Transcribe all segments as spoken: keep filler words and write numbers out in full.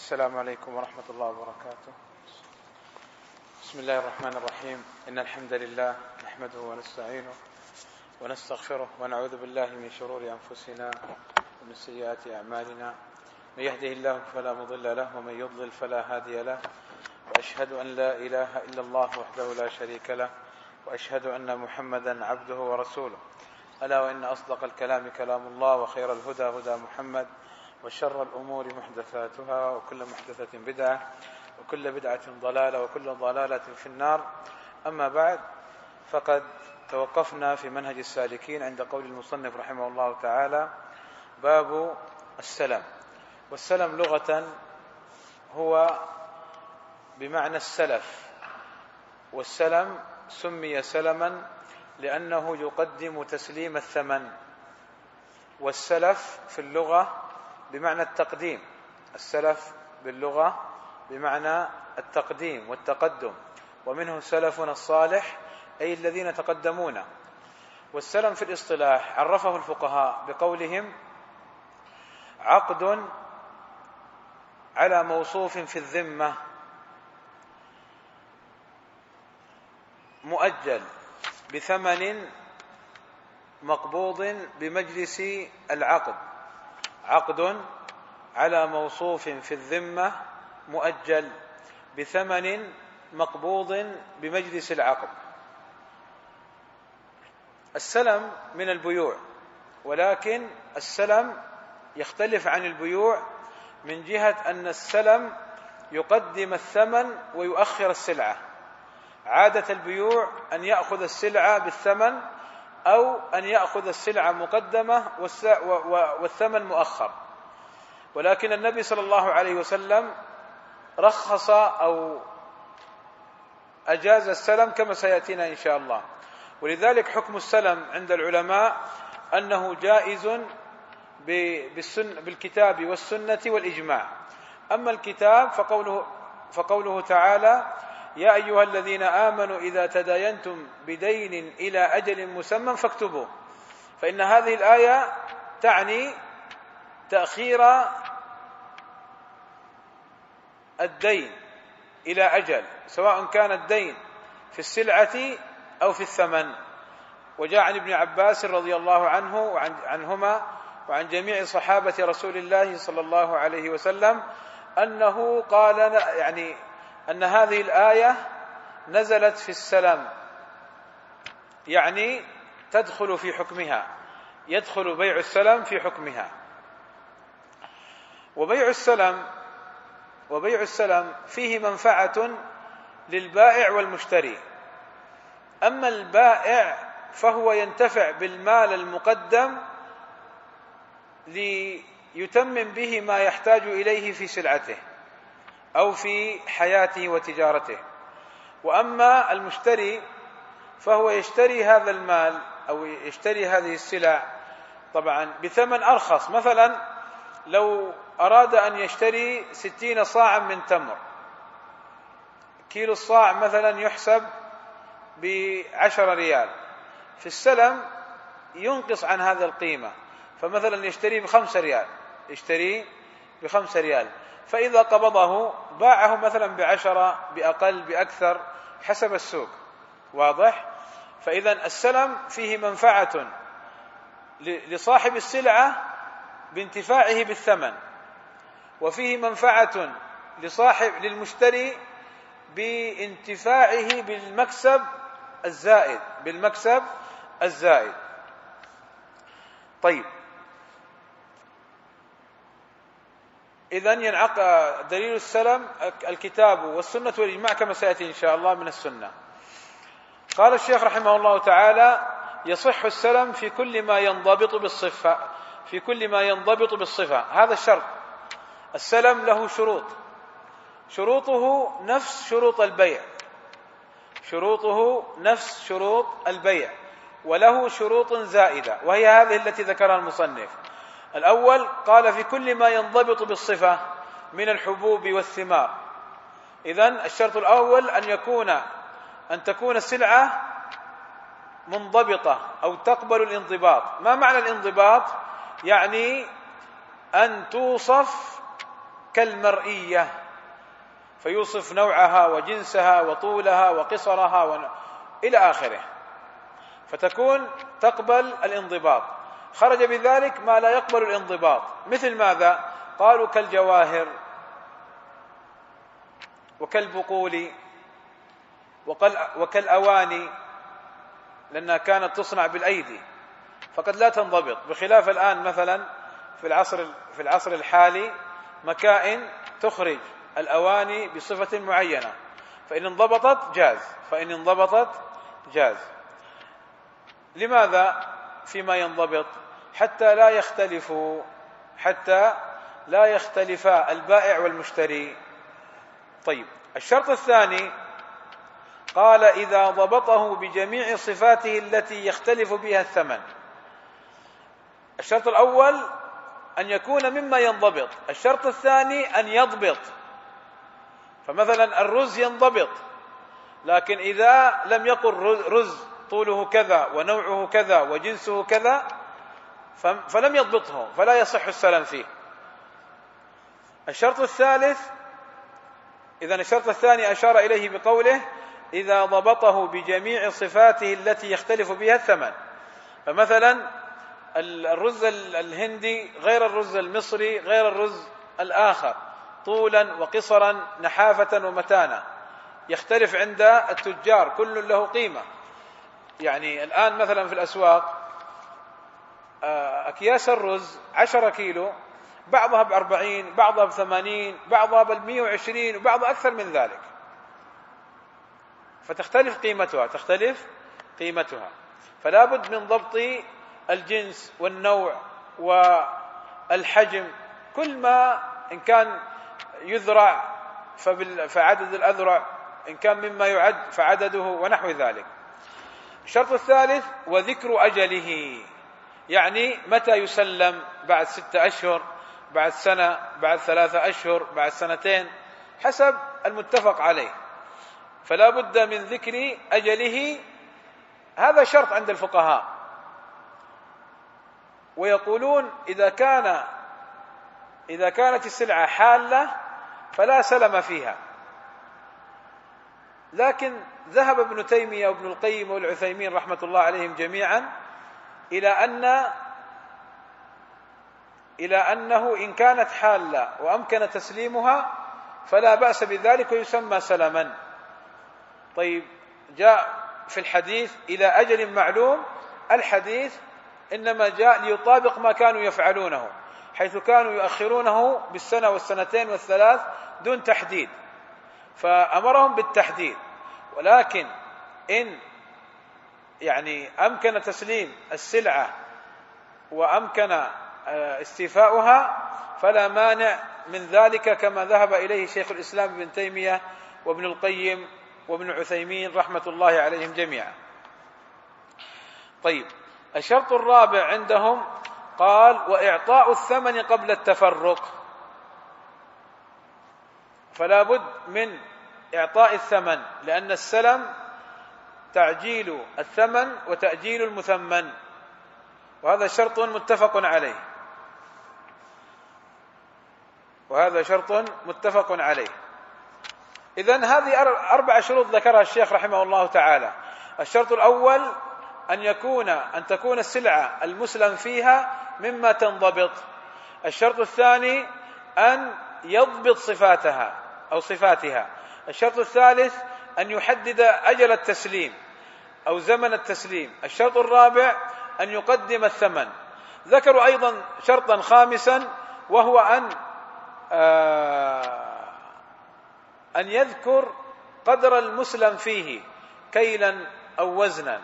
السلام عليكم ورحمة الله وبركاته. بسم الله الرحمن الرحيم. إن الحمد لله نحمده ونستعينه ونستغفره ونعوذ بالله من شرور أنفسنا ومن سيئات أعمالنا. من يهده الله فلا مضل له ومن يضلل فلا هادي له، وأشهد أن لا إله إلا الله وحده لا شريك له، وأشهد أن محمدا عبده ورسوله. ألا وإن أصدق الكلام كلام الله، وخير الهدى هدى محمد، وشر الأمور محدثاتها، وكل محدثة بدعة، وكل بدعة ضلالة، وكل ضلالة في النار. أما بعد، فقد توقفنا في منهج السالكين عند قول المصنف رحمه الله تعالى: باب السلم. والسلم لغة هو بمعنى السلف، والسلم سمي سلما لأنه يقدم تسليم الثمن، والسلف في اللغة بمعنى التقديم. السلف باللغة بمعنى التقديم والتقدم، ومنه سلفنا الصالح أي الذين تقدمونا. والسلم في الاصطلاح عرفه الفقهاء بقولهم: عقد على موصوف في الذمة مؤجل بثمن مقبوض بمجلس العقد. عقد على موصوف في الذمة مؤجل بثمن مقبوض بمجلس العقد. السلم من البيوع، ولكن السلم يختلف عن البيوع من جهة أن السلم يقدم الثمن ويؤخر السلعة. عادة البيوع أن يأخذ السلعة بالثمن، أو أن يأخذ السلعة مقدمة والثمن مؤخر. ولكن النبي صلى الله عليه وسلم رخص أو أجاز السلم كما سيأتينا إن شاء الله. ولذلك حكم السلم عند العلماء أنه جائز بالكتاب والسنة والإجماع. أما الكتاب فقوله, فقوله تعالى: يا أيها الذين آمنوا إذا تداينتم بدين إلى أجل مسمى فاكتبوه. فإن هذه الآية تعني تأخير الدين إلى أجل، سواء كان الدين في السلعة أو في الثمن. وجاء عن ابن عباس رضي الله عنه وعن عنهما وعن جميع صحابة رسول الله صلى الله عليه وسلم أنه قال يعني أن هذه الآية نزلت في السلم، يعني تدخل في حكمها، يدخل بيع السلم في حكمها. وبيع السلم وبيع السلم فيه منفعة للبائع والمشتري. أما البائع فهو ينتفع بالمال المقدم ليتمم به ما يحتاج إليه في سلعته أو في حياته وتجارته. وأما المشتري فهو يشتري هذا المال أو يشتري هذه السلع طبعا بثمن أرخص. مثلا لو أراد أن يشتري ستين صاعا من تمر، كيلو الصاع مثلا يحسب بعشرة ريال، في السلم ينقص عن هذا القيمة، فمثلا يشتري بخمسة ريال يشتري بخمسة ريال فإذا قبضه باعه مثلا بعشرة، بأقل بأكثر حسب السوق. واضح؟ فإذا السلم فيه منفعة لصاحب السلعة بانتفاعه بالثمن، وفيه منفعة لصاحب للمشتري بانتفاعه بالمكسب الزائد بالمكسب الزائد. طيب، إذن ينعقد دليل السلم الكتاب والسنة والإجماع كما سيأتي إن شاء الله من السنة. قال الشيخ رحمه الله تعالى: يصح السلم في كل ما ينضبط بالصفة في كل ما ينضبط بالصفة. هذا الشرط. السلم له شروط، شروطه نفس شروط البيع شروطه نفس شروط البيع وله شروط زائدة، وهي هذه التي ذكرها المصنف. الأول قال: في كل ما ينضبط بالصفة من الحبوب والثمار. إذن الشرط الأول أن يكون أن تكون السلعة منضبطة أو تقبل الانضباط. ما معنى الانضباط؟ يعني أن توصف كالمرئية، فيوصف نوعها وجنسها وطولها وقصرها و... إلى آخره، فتكون تقبل الانضباط. خرج بذلك ما لا يقبل الانضباط، مثل ماذا؟ قالوا كالجواهر وكالبقول وكالأواني، لأنها كانت تصنع بالأيدي فقد لا تنضبط، بخلاف الآن مثلا في العصر في العصر الحالي مكائن تخرج الأواني بصفة معينة، فإن انضبطت جاز فإن انضبطت جاز. لماذا فيما ينضبط؟ حتى لا يختلفوا حتى لا يختلفا البائع والمشتري. طيب، الشرط الثاني قال إذا ضبطه بجميع صفاته التي يختلف بها الثمن. الشرط الأول أن يكون مما ينضبط، الشرط الثاني أن يضبط. فمثلا الرز ينضبط، لكن إذا لم يقل رز طوله كذا ونوعه كذا وجنسه كذا فلم يضبطه، فلا يصح السلام فيه. الشرط الثالث، إذن الشرط الثاني أشار إليه بقوله إذا ضبطه بجميع صفاته التي يختلف بها الثمن. فمثلا الرز الهندي غير الرز المصري غير الرز الآخر، طولا وقصرا، نحافة ومتانة، يختلف عند التجار، كل له قيمة. يعني الآن مثلا في الأسواق أكياس الرز عشرة كيلو، بعضها بأربعين، بعضها بثمانين، بعضها بالمئة وعشرين، وبعضها أكثر من ذلك، فتختلف قيمتها تختلف قيمتها فلا بد من ضبط الجنس والنوع والحجم. كل ما إن كان يذرع فعدد الأذرع، إن كان مما يعد فعدده، ونحو ذلك. الشرط الثالث وذكر أجله، يعني متى يسلم، بعد ستة أشهر، بعد سنة، بعد ثلاثة أشهر، بعد سنتين، حسب المتفق عليه، فلا بد من ذكر أجله. هذا شرط عند الفقهاء. ويقولون إذا كان إذا كانت السلعة حالة فلا سلم فيها. لكن ذهب ابن تيمية وابن القيم والعثيمين رحمة الله عليهم جميعا إلى أن إلى أنه إن كانت حالة وأمكن تسليمها فلا بأس بذلك ويسمى سلما. طيب، جاء في الحديث إلى أجل معلوم، الحديث إنما جاء ليطابق ما كانوا يفعلونه، حيث كانوا يؤخرونه بالسنة والسنتين والثلاث دون تحديد، فأمرهم بالتحديد. ولكن إن يعني أمكن تسليم السلعة وأمكن استيفاؤها فلا مانع من ذلك، كما ذهب إليه شيخ الإسلام ابن تيمية وابن القيم وابن عثيمين رحمة الله عليهم جميعا. طيب، الشرط الرابع عندهم قال وإعطاء الثمن قبل التفرق. فلا بد من إعطاء الثمن، لأن السلم تعجيل الثمن وتأجيل المثمن، وهذا شرط متفق عليه وهذا شرط متفق عليه. إذن هذه أربع شروط ذكرها الشيخ رحمه الله تعالى. الشرط الأول أن يكون أن تكون السلعة المسلم فيها مما تنضبط. الشرط الثاني أن يضبط صفاتها أو صفاتها. الشرط الثالث أن يحدد أجل التسليم أو زمن التسليم. الشرط الرابع أن يقدم الثمن. ذكروا أيضا شرطا خامسا، وهو أن آه أن يذكر قدر المسلم فيه كيلا أو وزنا،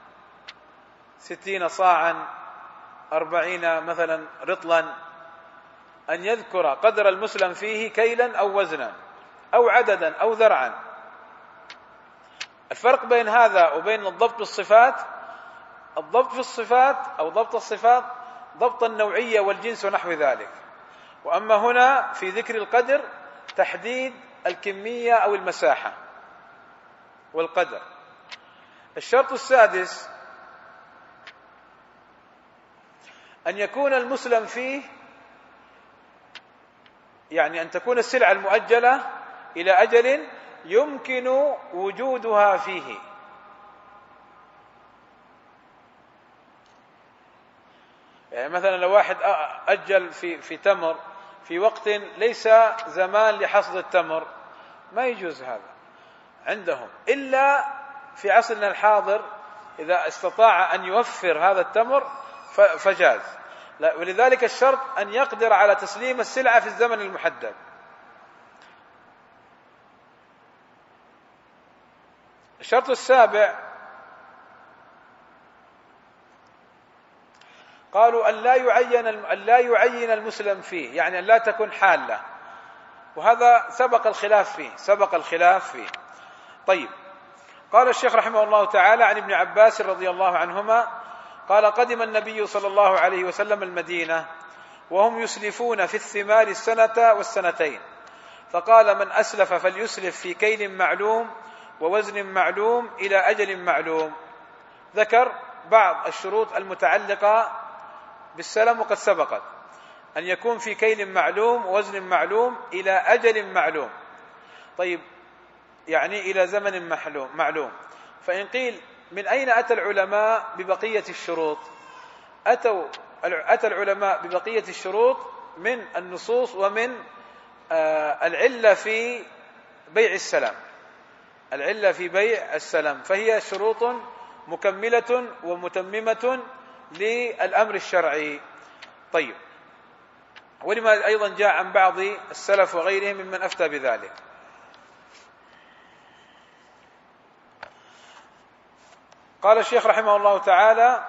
ستين صاعا، أربعين مثلا رطلا، أن يذكر قدر المسلم فيه كيلا أو وزنا أو عددا أو ذرعا. الفرق بين هذا وبين الضبط بالصفات، الضبط في الصفات أو ضبط الصفات ضبط النوعية والجنس ونحو ذلك، وأما هنا في ذكر القدر تحديد الكمية أو المساحة والقدر. الشرط السادس أن يكون المسلم فيه يعني أن تكون السلعة المؤجلة إلى أجل يمكن وجودها فيه. يعني مثلا لو واحد أجل في في تمر في وقت ليس زمان لحصد التمر ما يجوز هذا عندهم، إلا في عصرنا الحاضر إذا استطاع أن يوفر هذا التمر فجاز. ولذلك الشرط أن يقدر على تسليم السلعة في الزمن المحدد. الشرط السابع قالوا أن لا يعين أن لا يعين المسلم فيه، يعني أن لا تكون حالة، وهذا سبق الخلاف فيه سبق الخلاف فيه طيب. قال الشيخ رحمه الله تعالى عن ابن عباس رضي الله عنهما قال: قدم النبي صلى الله عليه وسلم المدينة وهم يسلفون في الثمار السنة والسنتين، فقال: من أسلف فليسلف في كيل معلوم ووزن معلوم إلى أجل معلوم. ذكر بعض الشروط المتعلقة بالسلم وقد سبقت، أن يكون في كيل معلوم ووزن معلوم إلى أجل معلوم. طيب، يعني إلى زمن معلوم. فإن قيل من أين أتى العلماء ببقية الشروط؟ أتوا أتى العلماء ببقية الشروط من النصوص ومن العلة في بيع السلم العلة في بيع السلم فهي شروط مكملة ومتممة للأمر الشرعي. طيب، ولما أيضا جاء عن بعض السلف وغيرهم ممن أفتى بذلك. قال الشيخ رحمه الله تعالى: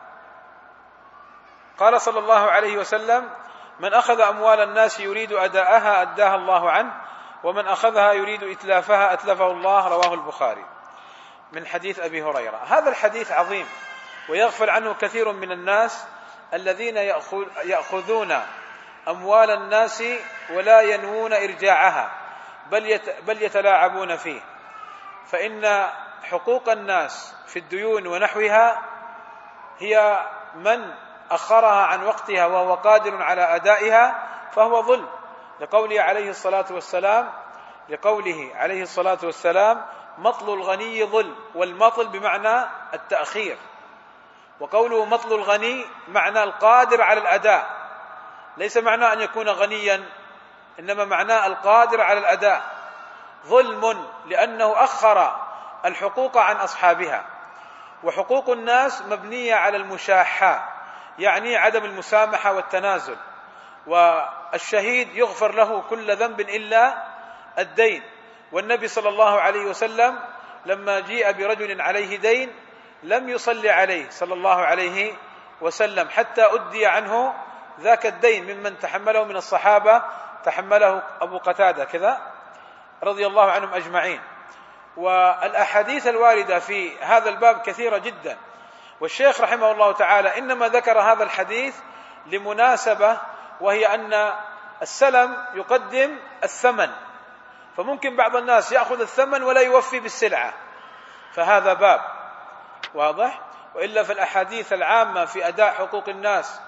قال صلى الله عليه وسلم: من أخذ أموال الناس يريد أداءها أداها الله عنه، ومن أخذها يريد إتلافها أتلفه الله. رواه البخاري، من حديث أبي هريرة. هذا الحديث عظيم ويغفل عنه كثير من الناس الذين يأخذون أموال الناس ولا ينوون إرجاعها بل يتلاعبون فيه. فإن حقوق الناس في الديون ونحوها هي من أخرها عن وقتها وهو قادر على أدائها فهو ظلم، لقوله عليه الصلاة والسلام لقوله عليه الصلاة والسلام: مطل الغني ظلم. والمطل بمعنى التأخير، وقوله مطل الغني معنى القادر على الأداء، ليس معنى أن يكون غنيا، إنما معنى القادر على الأداء. ظلم لأنه أخر الحقوق عن أصحابها، وحقوق الناس مبنية على المشاحة، يعني عدم المسامحة والتنازل. والشهيد يغفر له كل ذنب إلا الدين. والنبي صلى الله عليه وسلم لما جيء برجل عليه دين لم يصلي عليه صلى الله عليه وسلم حتى أدي عنه ذاك الدين ممن تحمله من الصحابة، تحمله أبو قتادة كذا رضي الله عنهم أجمعين. والأحاديث الواردة في هذا الباب كثيرة جدا، والشيخ رحمه الله تعالى إنما ذكر هذا الحديث لمناسبة، وهي أن السلم يقدم الثمن، فممكن بعض الناس يأخذ الثمن ولا يوفي بالسلعة، فهذا باب واضح. وإلا في الأحاديث العامة في أداء حقوق الناس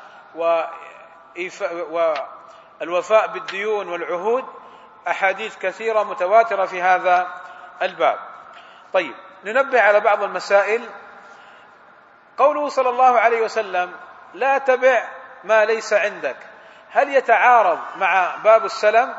والوفاء بالديون والعهود أحاديث كثيرة متواترة في هذا الباب. طيب، ننبه على بعض المسائل. قوله صلى الله عليه وسلم: لا تبع ما ليس عندك، هل يتعارض مع باب السلم؟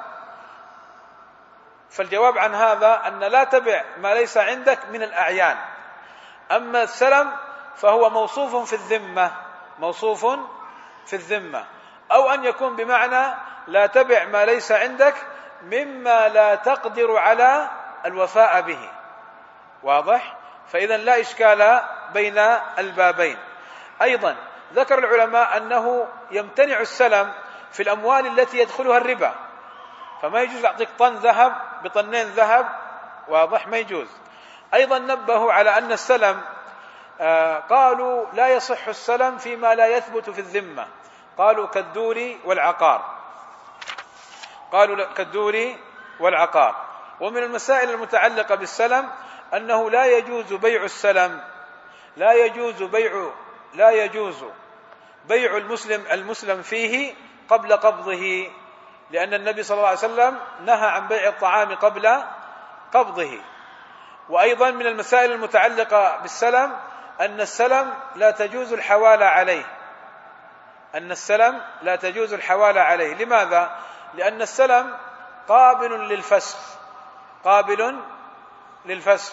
فالجواب عن هذا أن لا تبع ما ليس عندك من الأعيان، أما السلم فهو موصوف في الذمة موصوف في الذمة أو أن يكون بمعنى لا تبع ما ليس عندك مما لا تقدر على الوفاء به. واضح؟ فإذا لا إشكال بين البابين. أيضا ذكر العلماء أنه يمتنع السلم في الأموال التي يدخلها الربا، فما يجوز أعطيك طن ذهب بطنين ذهب، واضح؟ ما يجوز. أيضا نبهوا على أن السلم آه قالوا لا يصح السلم فيما لا يثبت في الذمة، قالوا كالدور والعقار قالوا كالدور والعقار. ومن المسائل المتعلقة بالسلم أنه لا يجوز بيع السلم لا يجوز بيع لا يجوز بيع المسلم المسلم فيه قبل قبضه، لأن النبي صلى الله عليه وسلم نهى عن بيع الطعام قبل قبضه. وأيضا من المسائل المتعلقة بالسلم أن السلم لا تجوز الحوالة عليه، أن السلم لا تجوز الحوالة عليه. لماذا؟ لأن السلم قابل للفسخ، قابل للفسخ.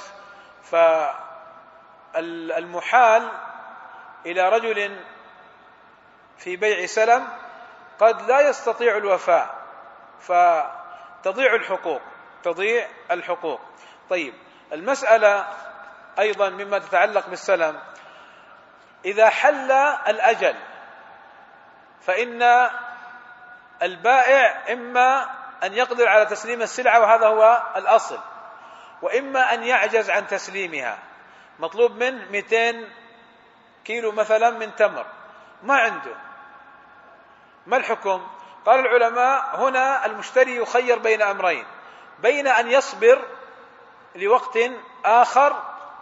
فالمحال إلى رجل في بيع سلم قد لا يستطيع الوفاء، فتضيع الحقوق، تضيع الحقوق. طيب، المسألة أيضا مما تتعلق بالسلم، إذا حل الأجل فإن البائع إما أن يقدر على تسليم السلعة، وهذا هو الأصل، وإما أن يعجز عن تسليمها. مطلوب منه مئتين كيلو مثلا من تمر، ما عنده، ما الحكم؟ قال العلماء هنا المشتري يخير بين أمرين، بين أن يصبر لوقت آخر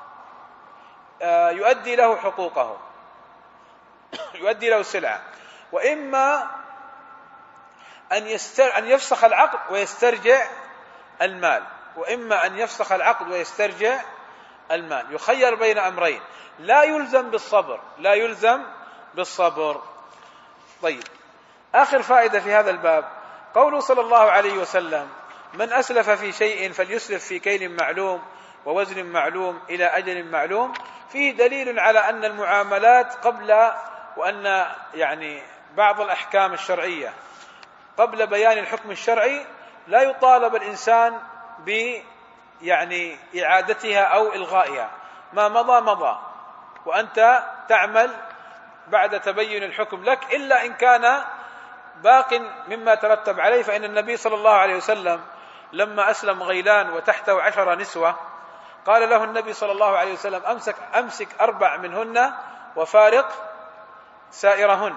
يؤدي له حقوقه، يؤدي له السلعة، وإما أن يستر أن يفسخ العقد ويسترجع المال، وإما أن يفسخ العقد ويسترجع المال. يخير بين أمرين، لا يلزم بالصبر، لا يلزم بالصبر. طيب، آخر فائدة في هذا الباب قوله صلى الله عليه وسلم: من أسلف في شيء فليسلف في كيل معلوم ووزن معلوم إلى أجل معلوم. فيه دليل على أن المعاملات قبل، وأن يعني بعض الأحكام الشرعية قبل بيان الحكم الشرعي لا يطالب الإنسان ب يعني إعادتها أو إلغائها، ما مضى مضى، وأنت تعمل بعد تبين الحكم لك، إلا إن كان باق مما ترتب عليه. فإن النبي صلى الله عليه وسلم لما أسلم غيلان وتحته عشر نسوة قال له النبي صلى الله عليه وسلم: أمسك, أمسك أربع منهن وفارق سائرهن.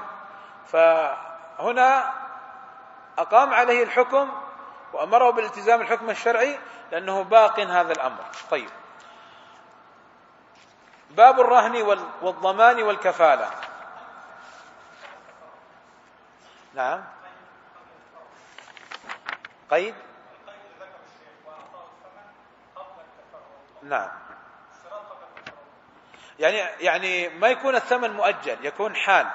فهنا أقام عليه الحكم وأمره بالالتزام الحكم الشرعي لأنه باق هذا الأمر. طيب، باب الرهن والضمان والكفالة. نعم، قيد، نعم، يعني يعني ما يكون الثمن مؤجل، يكون حال.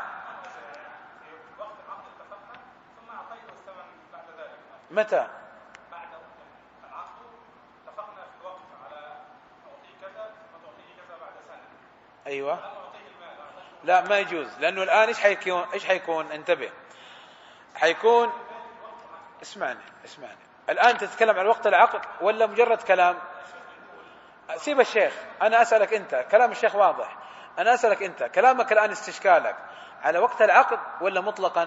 متى؟ بعد العقد اتفقنا في الوقت على أعطيه كذا ثم تعطيه كذا بعد سنة. أيوة. لا، ما يجوز، لأنه الآن إيش حيكون؟ إيش حيكون؟ انتبه، حيكون، اسمعني اسمعني الآن تتكلم عن وقت العقد ولا مجرد كلام؟ سيب الشيخ، أنا أسألك أنت، كلام الشيخ واضح، أنا أسألك أنت، كلامك الآن استشكالك على وقت العقد ولا مطلقا؟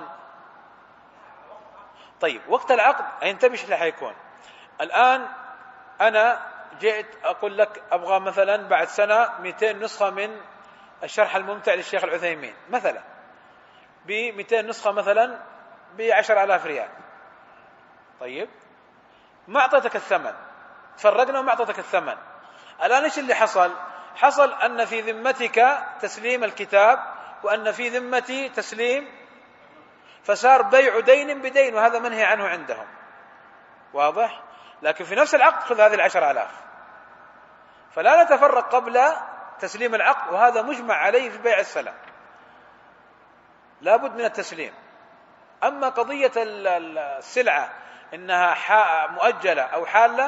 طيب، وقت العقد انتبه ايش اللي حيكون. الآن أنا جئت أقول لك أبغى مثلا بعد سنة مئتين نسخة من الشرح الممتع للشيخ العثيمين مثلا، ب مئتين نسخة مثلا بعشر آلاف ريال. طيب، ما أعطيتك الثمن، تفرقنا وما أعطيتك الثمن. الآن إيش اللي حصل؟ حصل أن في ذمتك تسليم الكتاب وأن في ذمتي تسليم، فصار بيع دين بدين، وهذا منهي عنه عندهم، واضح؟ لكن في نفس العقد خذ هذه العشر آلاف، فلا نتفرق قبل تسليم العقد، وهذا مجمع عليه في بيع السلم، لا بد من التسليم. أما قضية السلعة إنها مؤجلة أو حالة،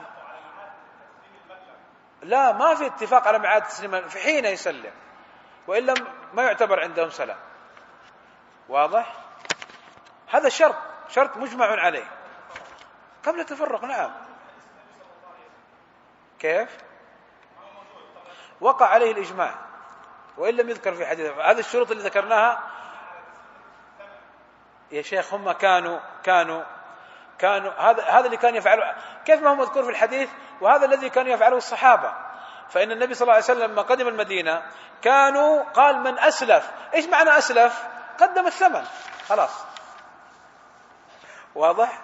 لا، ما في اتفاق على ميعاد تسليم في حين يسلم، وإلا ما يعتبر عندهم سلام، واضح؟ هذا شرط، شرط مجمع عليه قبل التفرق. نعم، كيف؟ وقع عليه الإجماع وإن لم يذكر في حديث. هذه الشروط اللي ذكرناها يا شيخ هم كانوا كانوا كانوا هذا هذا اللي كان يفعله، كيف ما هو مذكور في الحديث، وهذا الذي كانوا يفعله الصحابة. فإن النبي صلى الله عليه وسلم لما قدم المدينة كانوا قال: من أسلف. إيش معنى أسلف؟ قدم الثمن، خلاص، واضح؟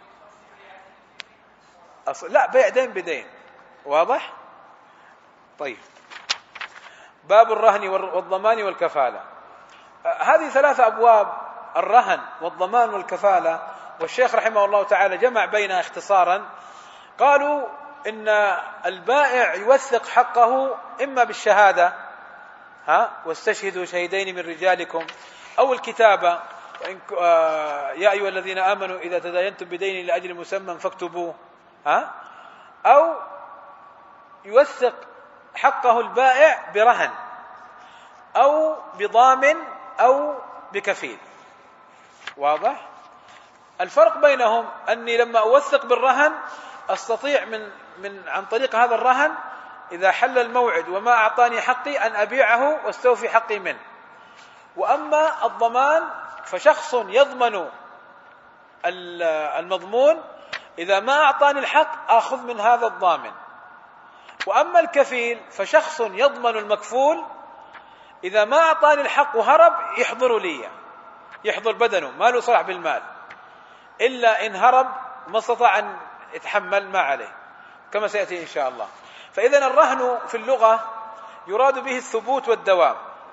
أصل لا، بيع دين بدين، واضح؟ طيب، باب الرهن والضمان والكفالة. هذه ثلاثة أبواب، الرهن والضمان والكفالة، والشيخ رحمه الله تعالى جمع بينها اختصارا، قالوا إن البائع يوثق حقه إما بالشهادة، ها واستشهدوا شهيدين من رجالكم، أو الكتابة، يا أيها الذين آمنوا إذا تداينتم بدين لأجل مسمى فاكتبوه، ها أو يوثق حقه البائع برهن أو بضامن أو بكفيل. واضح؟ الفرق بينهم أني لما أوثق بالرهن أستطيع من من عن طريق هذا الرهن إذا حل الموعد وما أعطاني حقي أن أبيعه واستوفي حقي منه. وأما الضمان فشخص يضمن المضمون، إذا ما أعطاني الحق آخذ من هذا الضامن. وأما الكفيل فشخص يضمن المكفول، إذا ما أعطاني الحق وهرب يحضر لي، يحضر بدنه، ما له صلاح بالمال، إلا إن هرب ما استطاع أن يتحمل ما عليه، كما سيأتي إن شاء الله. فإذن الرهن في اللغة يراد به الثبوت والدوام،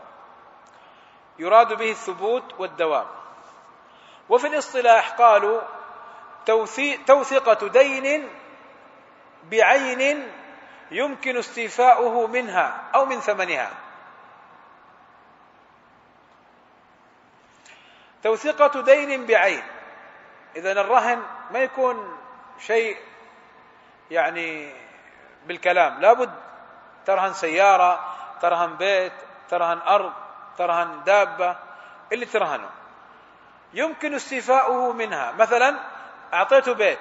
يراد به الثبوت والدوام. وفي الاصطلاح قالوا توثقة دين بعين يمكن استيفاؤه منها أو من ثمنها. توثقة دين بعين، إذن الرهن ما يكون شيء يعني بالكلام، لابد ترهن سيارة، ترهن بيت، ترهن أرض، ترهن دابة، اللي ترهنه يمكن استيفاؤه منها. مثلا أعطيته بيت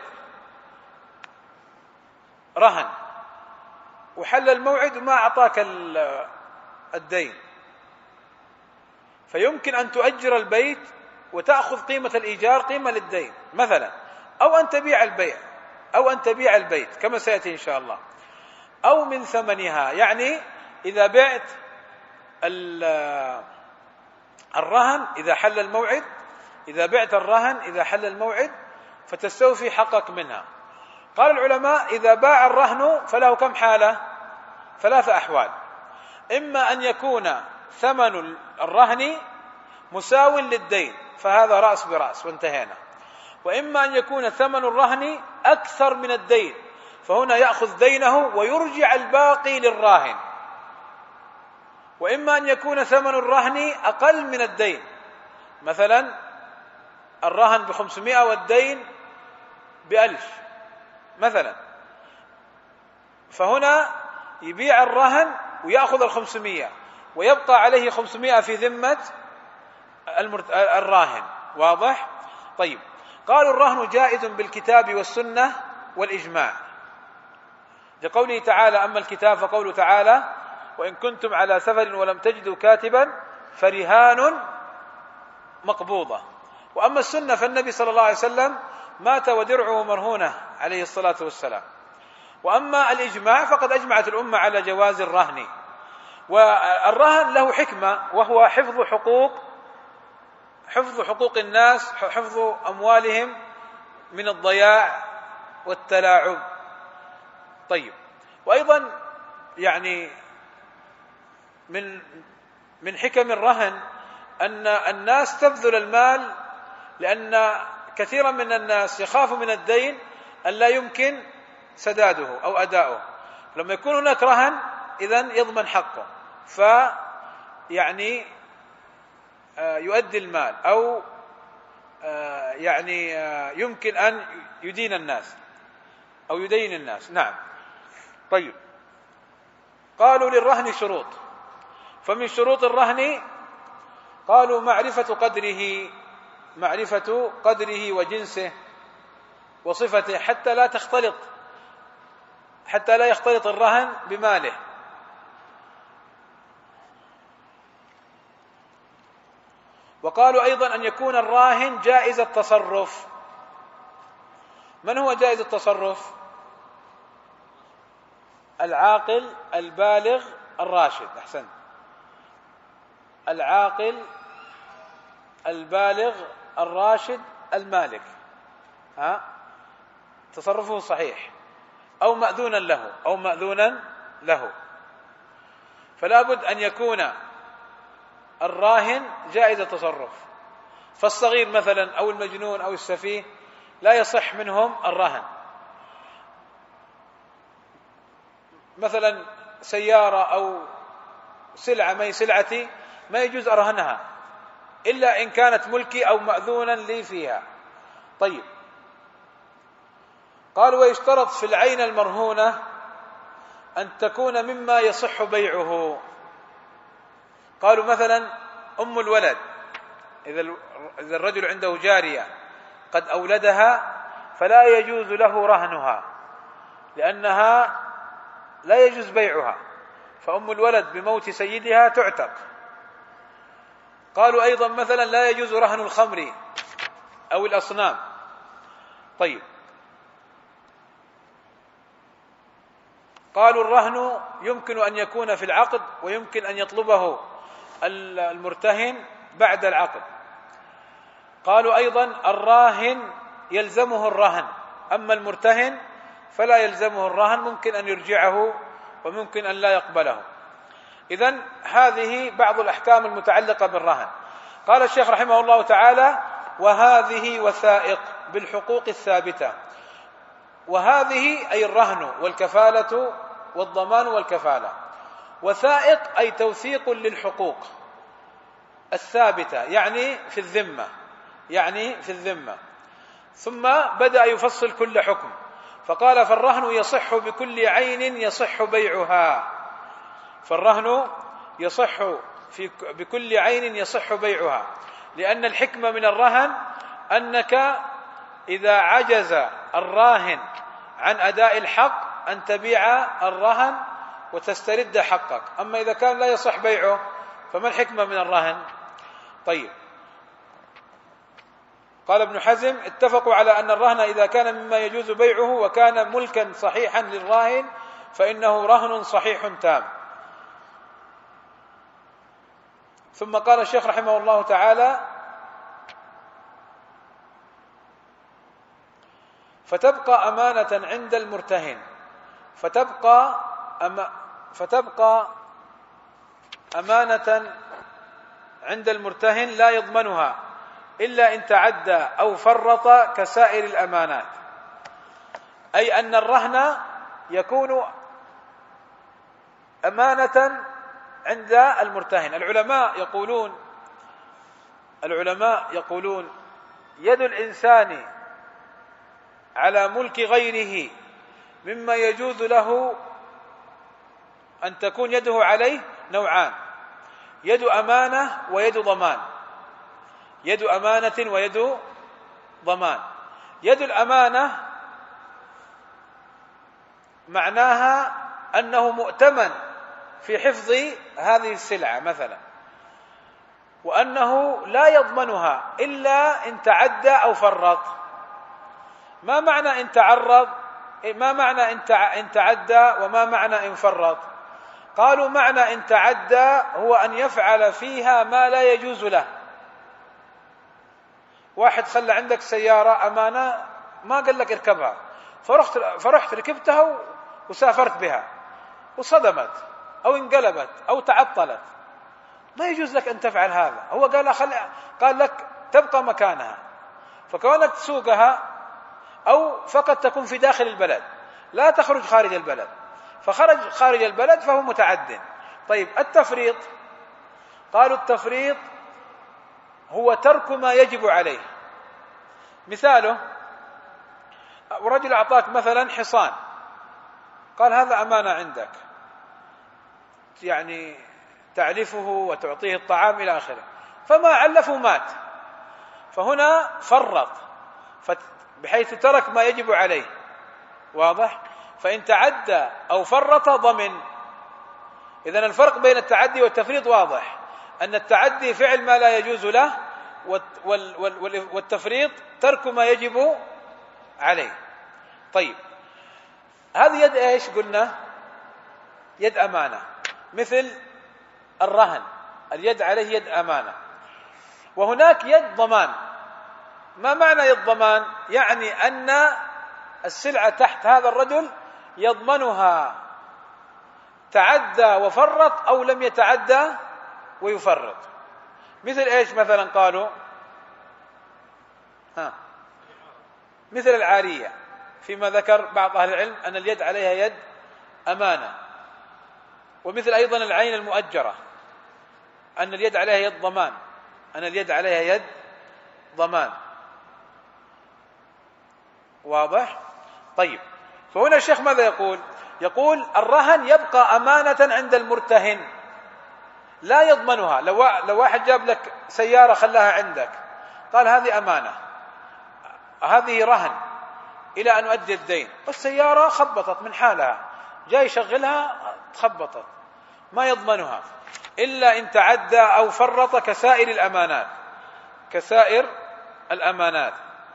رهن وحل الموعد وما أعطاك الدين، فيمكن أن تؤجر البيت وتأخذ قيمة الإيجار قيمة للدين مثلا، أو أن تبيع البيع أو أن تبيع البيت كما سيأتي إن شاء الله، أو من ثمنها. يعني إذا بعت الرهن إذا حل الموعد، إذا بعت الرهن إذا حل الموعد فتستوفي حقك منها. قال العلماء إذا باع الرهن فله كم حالة؟ ثلاثة أحوال: إما أن يكون ثمن الرهن مساو للدين فهذا رأس برأس وانتهينا، وإما أن يكون ثمن الرهن أكثر من الدين فهنا يأخذ دينه ويرجع الباقي للراهن، وإما أن يكون ثمن الرهن أقل من الدين، مثلا الرهن بخمسمائة والدين بألف مثلا، فهنا يبيع الرهن ويأخذ الخمسمائة ويبقى عليه خمسمائة في ذمة الراهن. واضح؟ طيب، قالوا الرهن جائز بالكتاب والسنة والإجماع، لقوله تعالى: أما الكتاب فقوله تعالى: وإن كنتم على سفر ولم تجدوا كاتبا فرهان مقبوضة. وأما السنة فالنبي صلى الله عليه وسلم مات ودرعه مرهونة عليه الصلاة والسلام. وأما الإجماع فقد أجمعت الأمة على جواز الرهن. والرهن له حكمة، وهو حفظ حقوق حفظ حقوق الناس، حفظ أموالهم من الضياع والتلاعب. طيب، وأيضا يعني من من حكم الرهن أن الناس تبذل المال، لأن كثيرا من الناس يخاف من الدين أن لا يمكن سداده أو أداؤه، لما يكون هناك رهن إذن يضمن حقه، فيعني يؤدي المال أو يعني يمكن أن يدين الناس أو يدين الناس. نعم. طيب، قالوا للرهن شروط، فمن شروط الرهن قالوا معرفة قدره معرفة قدره وجنسه وصفته، حتى لا تختلط حتى لا يختلط الرهن بماله. وقالوا أيضا أن يكون الراهن جائز التصرف. من هو جائز التصرف؟ العاقل البالغ الراشد. أحسنت، العاقل البالغ الراشد المالك، ها تصرفه صحيح، أو مأذونا له أو مأذونا له. فلا بد أن يكون الراهن جائز التصرف. فالصغير مثلا أو المجنون أو السفيه لا يصح منهم الرهن. مثلا سيارة أو سلعة ما هي سلعتي ما يجوز أرهنها إلا إن كانت ملكي أو مأذونا لي فيها. طيب، قالوا ويشترط في العين المرهونة أن تكون مما يصح بيعه. قالوا مثلا أم الولد، إذا الرجل عنده جارية قد أولدها فلا يجوز له رهنها لأنها لا يجوز بيعها، فأم الولد بموت سيدها تعتق. قالوا أيضا مثلا لا يجوز رهن الخمر أو الأصنام. طيب، قالوا الرهن يمكن أن يكون في العقد ويمكن أن يطلبه المرتهن بعد العقد. قالوا أيضا الراهن يلزمه الرهن، أما المرتهن فلا يلزمه الرهن، ممكن أن يرجعه وممكن أن لا يقبله. إذن هذه بعض الأحكام المتعلقة بالرهن. قال الشيخ رحمه الله تعالى: وهذه وثائق بالحقوق الثابتة. وهذه أي الرهن والكفالة والضمان والكفالة. وثائق أي توثيق للحقوق الثابتة، يعني في الذمة، يعني في الذمة. ثم بدأ يفصل كل حكم فقال: فالرهن يصح بكل عين يصح بيعها. فالرهن يصح في بكل عين يصح بيعها، لأن الحكمة من الرهن أنك إذا عجز الراهن عن أداء الحق أن تبيع الرهن وتسترد حقك. أما إذا كان لا يصح بيعه فما الحكمة من الرهن؟ طيب، قال ابن حزم: اتفقوا على أن الرهن إذا كان مما يجوز بيعه وكان ملكا صحيحا للراهن فإنه رهن صحيح تام. ثم قال الشيخ رحمه الله تعالى: فتبقى أمانة عند المرتهن فتبقى أما فتبقى أمانة عند المرتهن لا يضمنها إلا إن تعدى أو فرط كسائر الأمانات. أي أن الرهن يكون أمانة عند المرتهن. العلماء يقولون العلماء يقولون يد الإنسان على ملك غيره مما يجوز له أن تكون يده عليه نوعان: يد أمانة ويد ضمان. يد أمانة ويد ضمان. يد الأمانة معناها أنه مؤتمن في حفظ هذه السلعة مثلا، وأنه لا يضمنها إلا إن تعدى أو فرط. ما معنى إن تعرض؟ ما معنى إن تعدى وما معنى إن فرط؟ قالوا معنى إن تعدى هو أن يفعل فيها ما لا يجوز له. واحد خلى عندك سيارة أمانة ما قال لك اركبها، فرحت, فرحت ركبتها وسافرت بها وصدمت أو انقلبت أو تعطلت، ما يجوز لك أن تفعل هذا. هو قال, قال لك تبقى مكانها، فكونك تسوقها أو فقط تكون في داخل البلد لا تخرج خارج البلد، فخرج خارج البلد فهو متعد. طيب، التفريط، قالوا التفريط هو ترك ما يجب عليه. مثاله: ورجل أعطاك مثلا حصان، قال هذا أمانة عندك، يعني تعلفه وتعطيه الطعام إلى آخره، فما علفه مات، فهنا فرط بحيث ترك ما يجب عليه. واضح؟ فإن تعدى أو فرط ضمن. إذن الفرق بين التعدي والتفريط واضح، أن التعدي فعل ما لا يجوز له، والتفريط ترك ما يجب عليه. طيب، هذه يد ايش قلنا؟ يد أمانة، مثل الرهن اليد عليه يد أمانة. وهناك يد ضمان. ما معنى يد ضمان؟ يعني أن السلعة تحت هذا الرجل يضمنها تعدى وفرط أو لم يتعدى ويفرط. مثل ايش مثلا؟ قالوا ها مثل العارية، فيما ذكر بعض أهل العلم أن اليد عليها يد أمانة، ومثل أيضا العين المؤجرة أن اليد عليها يد ضمان، أن اليد عليها يد ضمان. واضح؟ طيب، فهنا الشيخ ماذا يقول؟ يقول الرهن يبقى أمانة عند المرتهن لا يضمنها. لو لو واحد جاب لك سيارة خلاها عندك، قال هذه أمانة، هذه رهن إلى أن أؤدي الدين، والسيارة خبطت من حالها، جاي يشغلها تخبطت، ما يضمنها إلا إن تعدى أو فرط كسائر الأمانات، كسائر الأمانات.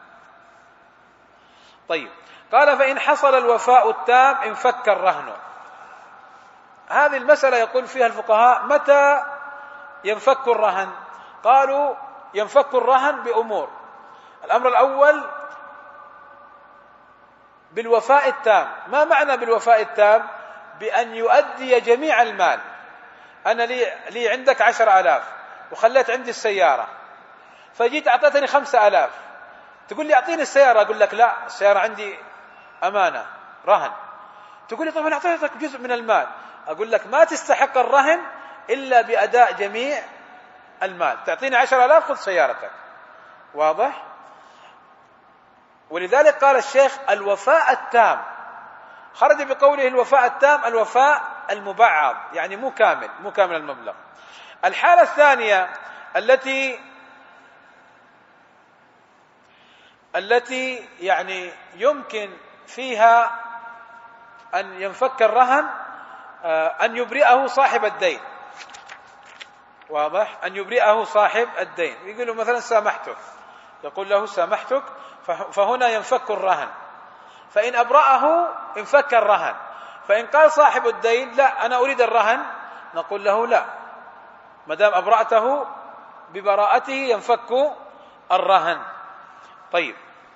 طيب، قال فإن حصل الوفاء التام انفك الرهن. هذه المسألة يقول فيها الفقهاء متى ينفك الرهن؟ قالوا ينفك الرهن بأمور. الأمر الأول بالوفاء التام. ما معنى بالوفاء التام؟ بأن يؤدي جميع المال. أنا لي, لي عندك عشر آلاف وخليت عندي السيارة، فجيت أعطيتني خمسة آلاف، تقول لي أعطيني السيارة، أقول لك لا، السيارة عندي أمانة رهن. تقول لي طب أنا أعطيتك جزء من المال، أقول لك ما تستحق الرهن إلا بأداء جميع المال. تعطيني عشر آلاف خذ سيارتك. واضح؟ ولذلك قال الشيخ الوفاء التام، خرج بقوله الوفاء التام الوفاء المبعض، يعني مو كامل، مو كامل المبلغ. الحالة الثانية التي التي يعني يمكن فيها أن ينفك الرهن أن يبرئه صاحب الدين. واضح؟ أن يبرئه صاحب الدين، يقول له مثلا سامحتك، يقول له سامحتك، فهنا ينفك الرهن. فإن أبرأه انفك الرهن. فإن قال صاحب الدين لا أنا أريد الرهن، نقول له لا، ما دام أبرأته ببراءته ينفك الرهن. طيب،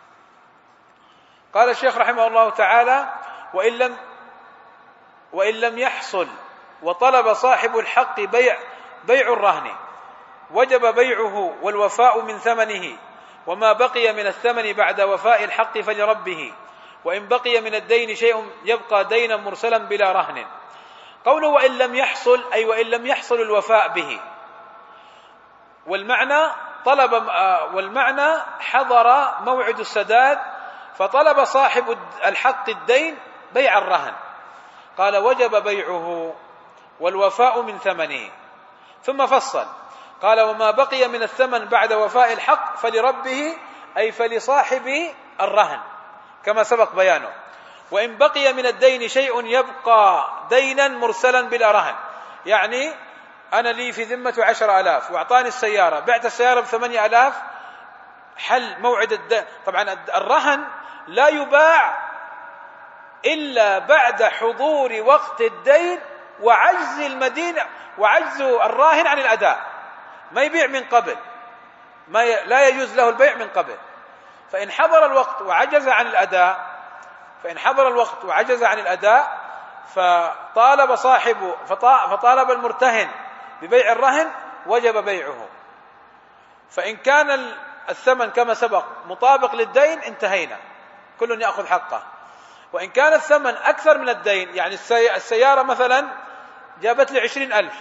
قال الشيخ رحمه الله تعالى وإن لم وإن لم يحصل وطلب صاحب الحق بيع بيع الرهن وجب بيعه والوفاء من ثمنه، وما بقي من الثمن بعد وفاء الحق فلربه، وإن بقي من الدين شيء يبقى دينا مرسلا بلا رهن. قوله وإن لم يحصل أي وإن لم يحصل الوفاء به، والمعنى طلب والمعنى حضر موعد السداد فطلب صاحب الحق الدين بيع الرهن، قال وجب بيعه والوفاء من ثمنه. ثم فصل قال وما بقي من الثمن بعد وفاء الحق فلربه أي فلصاحب الرهن كما سبق بيانه. وإن بقي من الدين شيء يبقى دينا مرسلا بلا رهن، يعني أنا لي في ذمة عشر آلاف وأعطاني السيارة، بعت السيارة بثمانية آلاف، حل موعد الدين. طبعا الرهن لا يباع إلا بعد حضور وقت الدين وعجز المدين وعجز الراهن عن الأداء، ما يبيع من قبل، ما ي... لا يجوز له البيع من قبل. فإن حضر الوقت وعجز عن الأداء فإن حضر الوقت وعجز عن الأداء فطالب صاحبه فطالب المرتهن ببيع الرهن وجب بيعه. فإن كان الثمن كما سبق مطابق للدين انتهينا، كل يأخذ حقه. وإن كان الثمن أكثر من الدين، يعني السيارة مثلا جابت لي عشرين ألف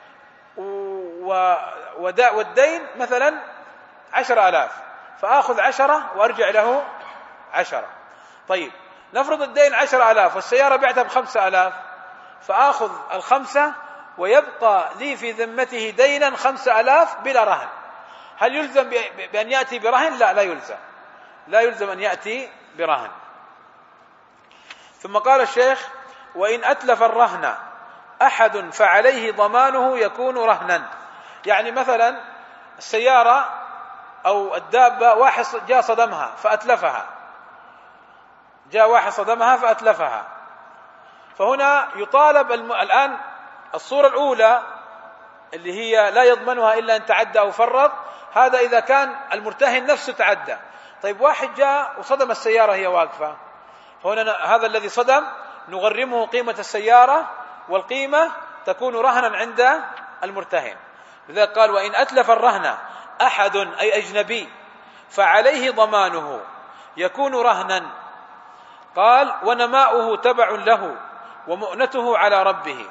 والدين مثلا عشر آلاف، فآخذ عشرة وأرجع له عشرة. طيب، نفرض الدين عشر آلاف والسيارة بعتها بخمسة آلاف، فآخذ الخمسة ويبقى لي في ذمته دينا خمسة آلاف بلا رهن. هل يلزم بأن يأتي برهن؟ لا، لا يلزم، لا يلزم أن يأتي برهن. ثم قال الشيخ وإن أتلف الرهن أحد فعليه ضمانه يكون رهنا. يعني مثلا السيارة أو الدابة واحد جاء صدمها فأتلفها، جاء واحد صدمها فأتلفها، فهنا يطالب الم... الآن الصورة الأولى اللي هي لا يضمنها إلا أن تعدى أو فرط، هذا إذا كان المرتهن نفسه تعدى. طيب، واحد جاء وصدم السيارة هي واقفة، فهنا هذا الذي صدم نغرمه قيمة السيارة، والقيمة تكون رهنا عند المرتهن. لذلك قال وإن أتلف الرهن أحد أي أجنبي فعليه ضمانه، يكون رهنا. قال: ونماؤه تبع له ومؤنته على ربه،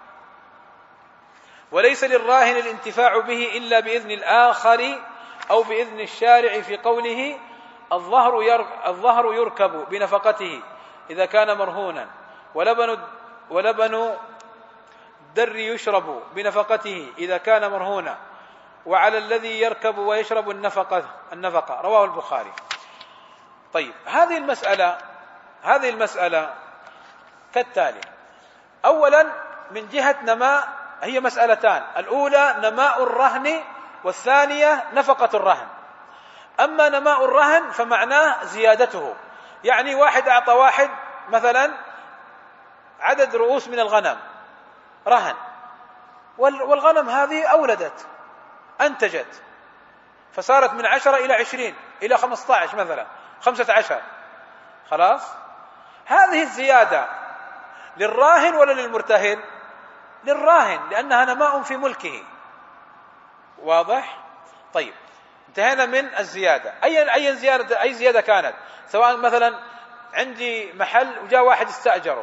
وليس للراهن الانتفاع به إلا بإذن الآخر أو بإذن الشارع في قوله: الظهر يركب بنفقته إذا كان مرهونا، ولبن ولبن الدر يشرب بنفقته إذا كان مرهونا، وعلى الذي يركب ويشرب النفقة النفقة رواه البخاري. طيب، هذه المسألة هذه المسألة كالتالي: أولا، من جهة نماء هي مسألتان، الأولى نماء الرهن، والثانية نفقة الرهن. أما نماء الرهن فمعناه زيادته، يعني واحد أعطى واحد مثلا عدد رؤوس من الغنم رهن، والغنم هذه أولدت أنتجت فصارت من عشرة إلى عشرين إلى خمسة عشر مثلا خمسة عشر، خلاص، هذه الزيادة للراهن ولا للمرتهن؟ للراهن، لأنها نماء في ملكه. واضح؟ طيب، انتهينا من الزيادة. أي أي زيادة أي زيادة كانت، سواء مثلا عندي محل وجاء واحد استأجره،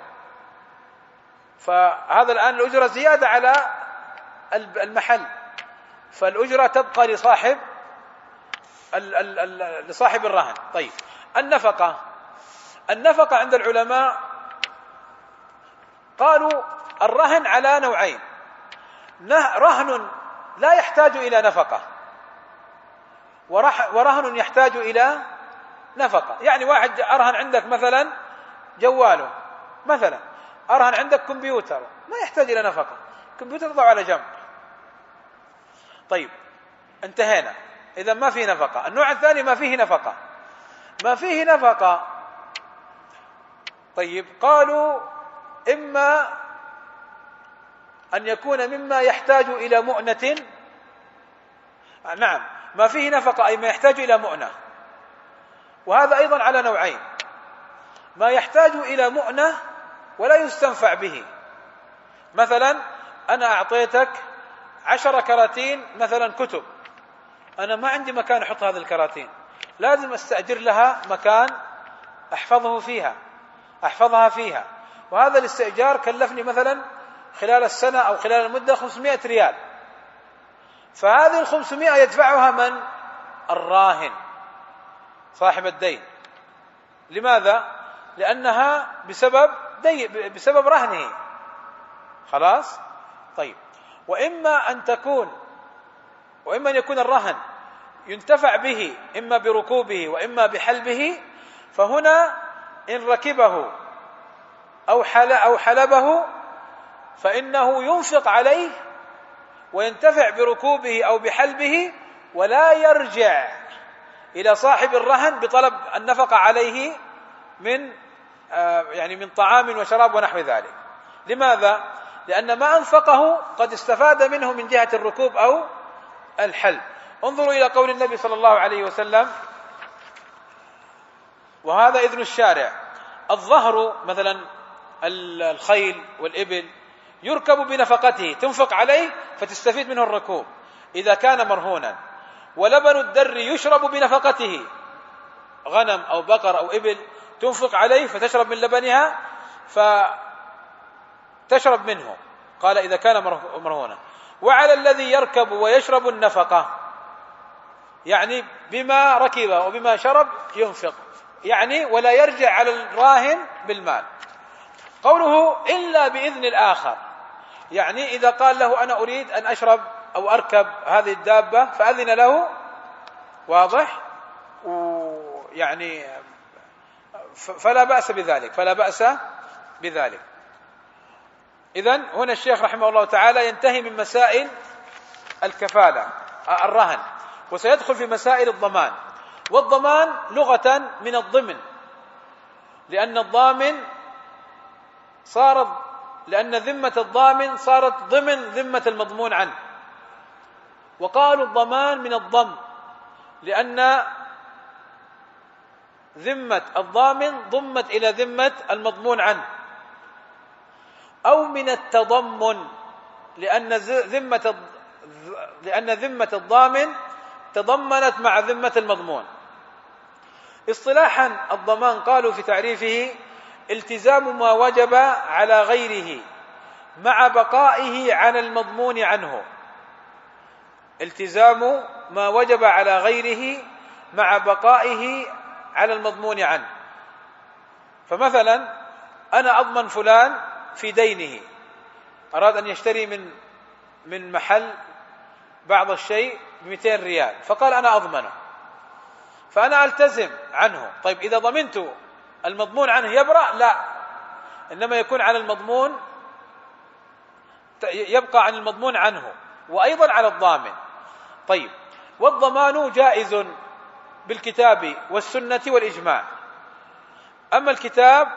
فهذا الآن الأجرة زيادة على المحل، فالأجرة تبقى لصاحب لصاحب الرهن. طيب، النفقة النفقة عند العلماء قالوا الرهن على نوعين: رهن لا يحتاج إلى نفقة، ورهن يحتاج إلى نفقة. يعني واحد أرهن عندك مثلا جواله، مثلا أرهن عندك كمبيوتر، ما يحتاج إلى نفقة، كمبيوتر تضع على جنب. طيب، انتهينا، إذا ما فيه نفقة. النوع الثاني ما فيه نفقة ما فيه نفقة طيب، قالوا إما أن يكون مما يحتاج إلى مؤنة، نعم، ما فيه نفقة أي ما يحتاج إلى مؤنة، وهذا أيضا على نوعين: ما يحتاج إلى مؤنة ولا يستنفع به. مثلا أنا أعطيتك عشر كراتين مثلا كتب، أنا ما عندي مكان أحط هذه الكراتين، لازم أستأجر لها مكان أحفظه فيها أحفظها فيها وهذا الاستئجار كلفني مثلا خلال السنة أو خلال المدة خمسمائة ريال، فهذه الخمسمائة يدفعها من؟ الراهن صاحب الدين. لماذا؟ لأنها بسبب دي بسبب رهنه، خلاص. طيب، وإما أن تكون وإما أن يكون الرهن ينتفع به إما بركوبه وإما بحلبه، فهنا إن ركبه أو حل أو حلبه فإنه ينفق عليه وينتفع بركوبه أو بحلبه، ولا يرجع إلى صاحب الرهن بطلب النفقة عليه من آه يعني من طعام وشراب ونحو ذلك. لماذا؟ لأن ما أنفقه قد استفاد منه من جهة الركوب أو الحلب. انظروا إلى قول النبي صلى الله عليه وسلم، وهذا إذن الشارع: الظهر مثلا الخيل والإبل يركب بنفقته، تنفق عليه فتستفيد منه الركوب إذا كان مرهونا، ولبن الدر يشرب بنفقته، غنم أو بقر أو إبل تنفق عليه فتشرب من لبنها فتشرب منه، قال إذا كان مرهونا. وعلى الذي يركب ويشرب النفقة، يعني بما ركب وبما شرب ينفق، يعني ولا يرجع على الراهن بالمال. قوله إلا بإذن الآخر، يعني إذا قال له أنا أريد أن أشرب أو أركب هذه الدابة فأذن له، واضح، ويعني فلا بأس بذلك فلا بأس بذلك. إذن هنا الشيخ رحمه الله تعالى ينتهي من مسائل الكفالة الرهن، وسيدخل في مسائل الضمان. والضمان لغة من الضمن، لأن الضامن صارت لأن ذمة الضامن صارت ضمن ذمة المضمون عنه. وقالوا الضمان من الضم، لأن ذمة الضامن ضمت إلى ذمة المضمون عنه. أو من التضمن، لأن ذمة لأن ذمة الضامن تضمنت مع ذمة المضمون. اصطلاحا الضمان قالوا في تعريفه التزام ما وجب على غيره مع بقائه على المضمون عنه. التزام ما وجب على غيره مع بقائه على المضمون عنه. فمثلا أنا أضمن فلان في دينه، أراد أن يشتري من من محل بعض الشيء بمئتين ريال، فقال أنا أضمنه، فأنا ألتزم عنه. طيب إذا ضمنت المضمون عنه يبرأ؟ لا، إنما يكون على المضمون، يبقى عن المضمون عنه وأيضا على الضامن. طيب، والضمان جائز بالكتاب والسنة والإجماع. أما الكتاب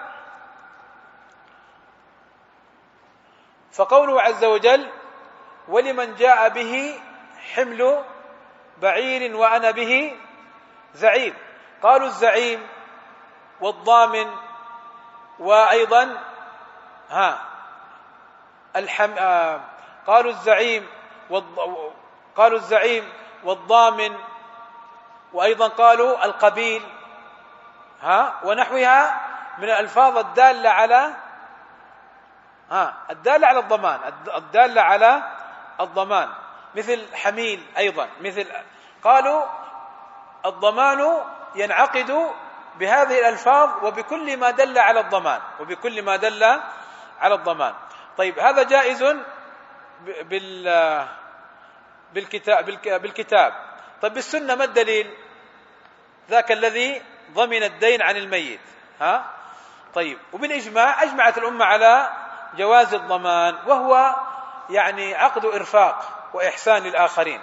فقوله عز وجل ولمن جاء به حمل بعير وأنا به زعيم. قالوا الزعيم والضامن وأيضا ها الحم... آه قالوا الزعيم والض... قالوا الزعيم والضامن، وأيضا قالوا القبيل ها ونحوها من الألفاظ الدالة على ها الدالة على الضمان، الدالة على الضمان، مثل حميل أيضا. مثل قالوا الضمان ينعقد بهذه الألفاظ وبكل ما دل على الضمان، وبكل ما دل على الضمان. طيب، هذا جائز بال بالكتاب بالكتاب. طيب بالسنة ما الدليل؟ ذاك الذي ضمن الدين عن الميت. ها طيب، وبالإجماع أجمعت الأمة على جواز الضمان، وهو يعني عقد إرفاق وإحسان للآخرين.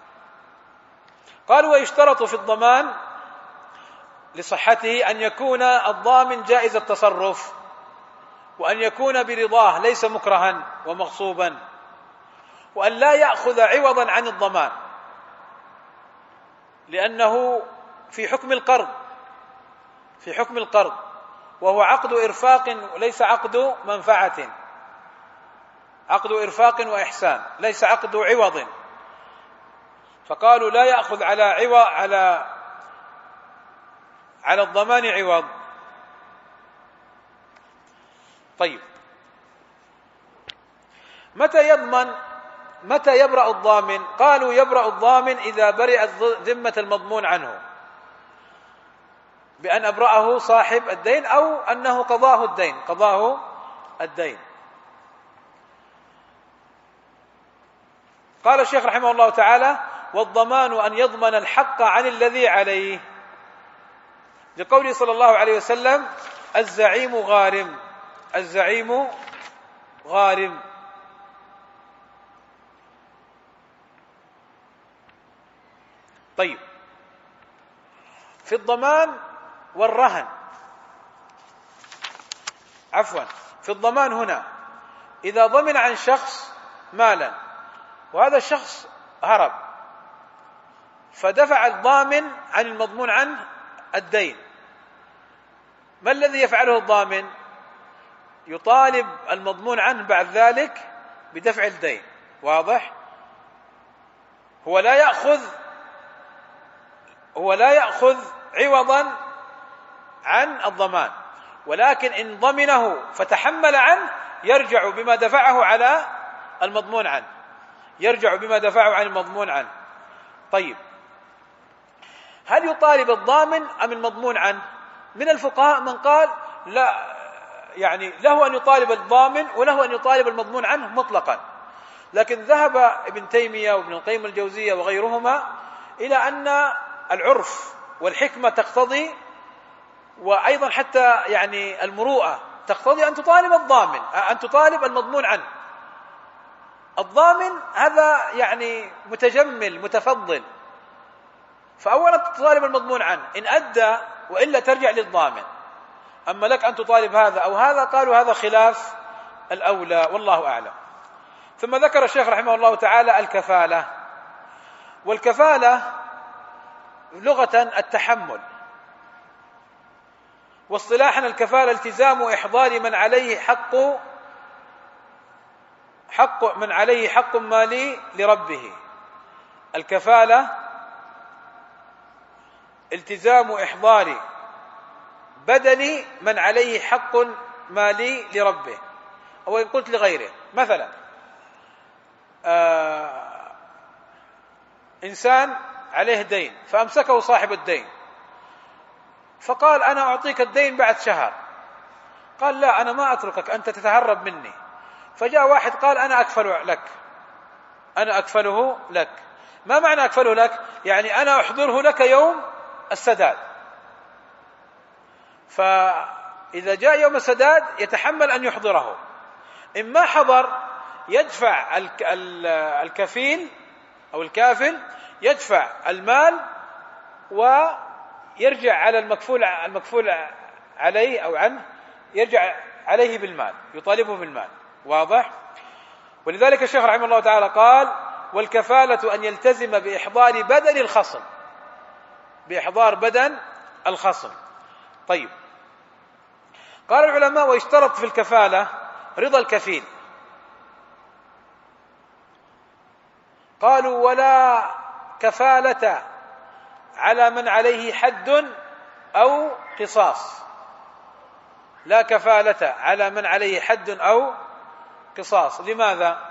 قالوا ويشترط في الضمان لصحته أن يكون الضامن جائز التصرف، وأن يكون برضاه ليس مكرها ومغصوبا، وأن لا يأخذ عوضا عن الضمان، لأنه في حكم القرض في حكم القرض وهو عقد إرفاق وليس عقد منفعة، عقد إرفاق وإحسان ليس عقد عوض. فقالوا لا يأخذ على عوض على على الضمان عوض. طيب، متى يضمن متى يبرأ الضامن؟ قالوا يبرأ الضامن إذا برئت ذمة المضمون عنه، بأن أبرأه صاحب الدين أو أنه قضاه الدين قضاه الدين. قال الشيخ رحمه الله تعالى والضمان أن يضمن الحق عن الذي عليه، لقوله صلى الله عليه وسلم الزعيم غارم الزعيم غارم. طيب، في الضمان والرهن عفوا في الضمان هنا إذا ضمن عن شخص مالا وهذا الشخص هرب، فدفع الضامن عن المضمون عنه الدين، ما الذي يفعله الضامن؟ يطالب المضمون عنه بعد ذلك بدفع الدين. واضح؟ هو لا يأخذ هو لا يأخذ عوضا عن الضمان، ولكن إن ضمنه فتحمل عنه يرجع بما دفعه على المضمون عنه يرجع بما دفعه عن المضمون عنه. طيب، هل يطالب الضامن أم المضمون عنه؟ من الفقهاء من قال لا، يعني له أن يطالب الضامن وله أن يطالب المضمون عنه مطلقا، لكن ذهب ابن تيمية وابن القيم الجوزية وغيرهما إلى أن العرف والحكمة تقتضي، وأيضا حتى يعني المروءة تقتضي أن تطالب الضامن أن تطالب المضمون عنه. الضامن هذا يعني متجمل متفضل، فأولا تطالب المضمون عنه إن أدى، وإلا ترجع للضامن. أما لك أن تطالب هذا أو هذا، قالوا هذا خلاف الأولى والله أعلم. ثم ذكر الشيخ رحمه الله تعالى الكفالة. والكفالة لغة التحمل، واصطلاحا الكفالة التزام إحضار من عليه حق حق من عليه حق مالي لربه. الكفالة التزام إحضار بدن من عليه حق مالي لربه، أو إن قلت لغيره. مثلا آه إنسان عليه دين فأمسكه صاحب الدين فقال أنا أعطيك الدين بعد شهر، قال لا أنا ما أتركك، أنت تتهرب مني. فجاء واحد قال أنا أكفل لك، أنا أكفله لك. ما معنى أكفله لك؟ يعني أنا أحضره لك يوم السداد، فإذا جاء يوم السداد يتحمل أن يحضره. إما حضر يدفع الكفيل أو الكافل يدفع المال ويرجع على المكفول المكفول عليه أو عنه، يرجع عليه بالمال، يطالبه بالمال. واضح؟ ولذلك الشيخ رحمه الله تعالى قال والكفالة أن يلتزم بإحضار بدن الخصم، بإحضار بدن الخصم. طيب، قال العلماء ويشترط في الكفالة رضا الكفيل. قالوا ولا كفالة على من عليه حد أو قصاص، لا كفالة على من عليه حد أو قصاص. لماذا؟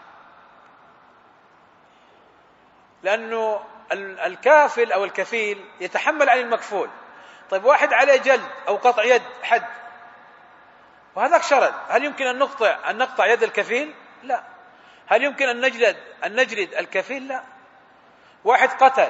لأنه الكافل أو الكفيل يتحمل عن المكفول. طيب واحد عليه جلد أو قطع يد حد وهذاك شرد، هل يمكن أن نقطع أن نقطع يد الكفيل؟ لا. هل يمكن أن نجلد أن نجلد الكفيل؟ لا. واحد قتل،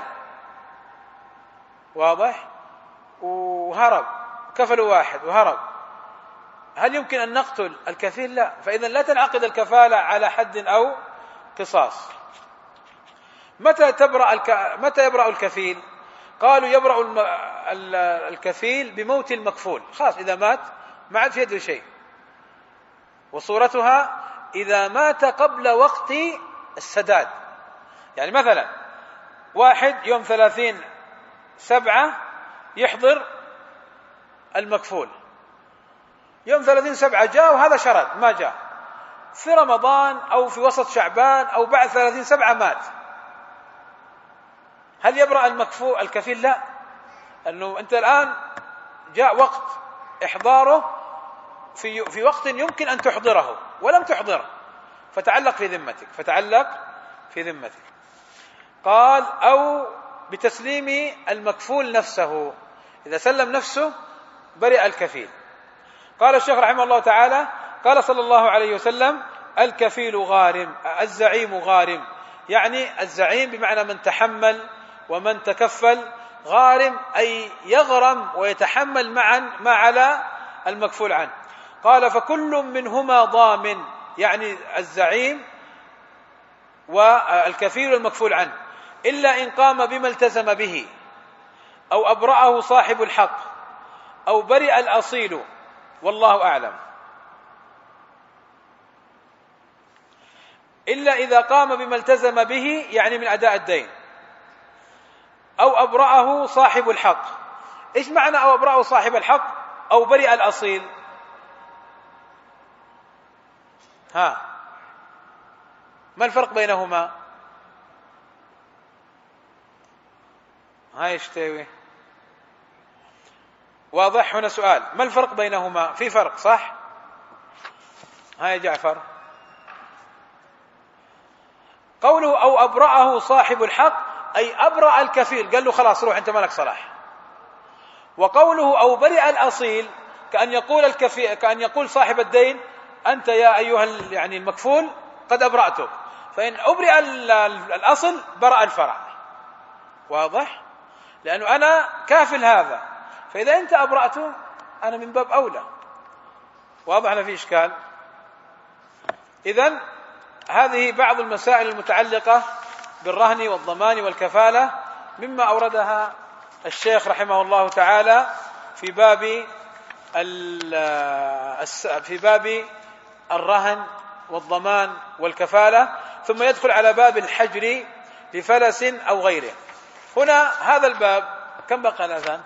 واضح، وهرب، كفلوا واحد وهرب، هل يمكن أن نقتل الكفيل؟ لا. فإذا لا تنعقد الكفالة على حد أو قصاص. متى تبرأ الك... متى يبرأ الكفيل؟ قالوا يبرأ الم... الكفيل بموت المكفول، خلاص إذا مات ما عاد في يده شيء. وصورتها إذا مات قبل وقت السداد. يعني مثلا واحد يوم ثلاثين سبعة يحضر المكفول، يوم ثلاثين سبعة جاء وهذا شرد ما جاء، في رمضان أو في وسط شعبان أو بعد ثلاثين سبعة مات، هل يبرأ المكفول الكفيل؟ لا، أنه أنت الآن جاء وقت إحضاره في في وقت يمكن أن تحضره ولم تحضره، فتعلق في ذمتك فتعلق في ذمتك. قال أو بتسليم المكفول نفسه، إذا سلم نفسه برئ الكفيل. قال الشيخ رحمه الله تعالى قال صلى الله عليه وسلم الكفيل غارم، الزعيم غارم، يعني الزعيم بمعنى من تحمل ومن تكفل، غارم أي يغرم ويتحمل معا ما على المكفول عنه. قال فكل منهما ضامن، يعني الزعيم والكفيل المكفول عنه، إلا إن قام بما التزم به أو أبرأه صاحب الحق أو برئ الأصيل، والله أعلم. إلا إذا قام بما التزم به، يعني من أداء الدين، أو أبرأه صاحب الحق. إيش معنى أو أبرأه صاحب الحق أو برئ الأصيل؟ ها، ما الفرق بينهما؟ هاي يشتوي واضح. هنا سؤال، ما الفرق بينهما؟ في فرق صح؟ هاي جعفر. قوله أو أبرأه صاحب الحق أي أبرأ الكفيل، قال له خلاص روح أنت مالك صلاح. وقوله أو برئ الأصيل كأن يقول الكفيل، كأن يقول صاحب الدين أنت يا أيها يعني المكفول قد أبرأتك، فإن أبرئ الأصل برأ الفرع. واضح؟ لأنه أنا كافل هذا، فإذا أنت أبرأته أنا من باب أولى. واضح؟ لا في إشكال. إذن هذه بعض المسائل المتعلقة بالرهن والضمان والكفالة مما أوردها الشيخ رحمه الله تعالى في باب في باب الرهن والضمان والكفالة، ثم يدخل على باب الحجر لفلس أو غيره. هنا هذا الباب كم بقى الآن؟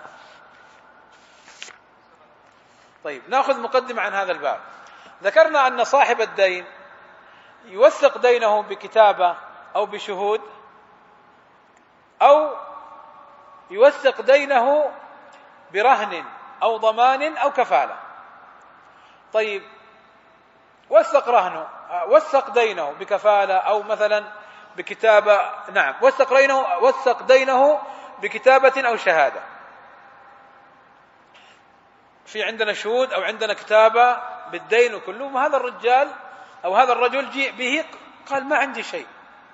طيب نأخذ مقدمة عن هذا الباب. ذكرنا أن صاحب الدين يوثق دينه بكتابة أو بشهود، أو يوثق دينه برهن أو ضمان أو كفالة. طيب وثق رهنه، وثق دينه بكفالة أو مثلا بكتابة، نعم وثق دينه وثق دينه بكتابة أو شهادة، في عندنا شهود أو عندنا كتابة بالدين وكله. هذا الرجال أو هذا الرجل جيء به قال ما عندي شيء،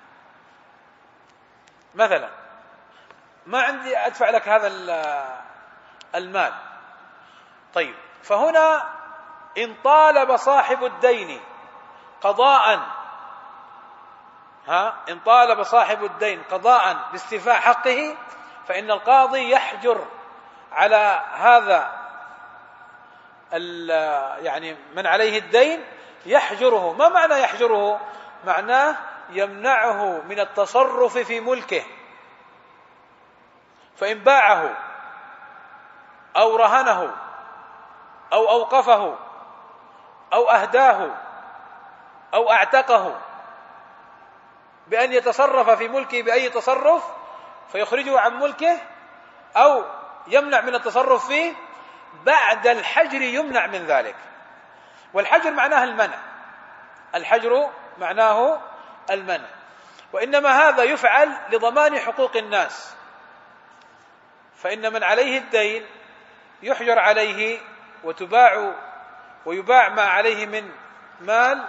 مثلا ما عندي أدفع لك هذا المال. طيب فهنا إن طالب صاحب الدين قضاء، ها إن طالب صاحب الدين قضاء باستيفاء حقه، فإن القاضي يحجر على هذا يعني من عليه الدين، يحجره. ما معنى يحجره؟ معناه يمنعه من التصرف في ملكه، فإن باعه أو رهنه أو أوقفه أو أهداه أو أعتقه بأن يتصرف في ملكه بأي تصرف فيخرجه عن ملكه أو يمنع من التصرف فيه، بعد الحجر يمنع من ذلك. والحجر معناه المنع، الحجر معناه المنع، وإنما هذا يفعل لضمان حقوق الناس. فإن من عليه الدين يحجر عليه وتباع ويباع ما عليه من مال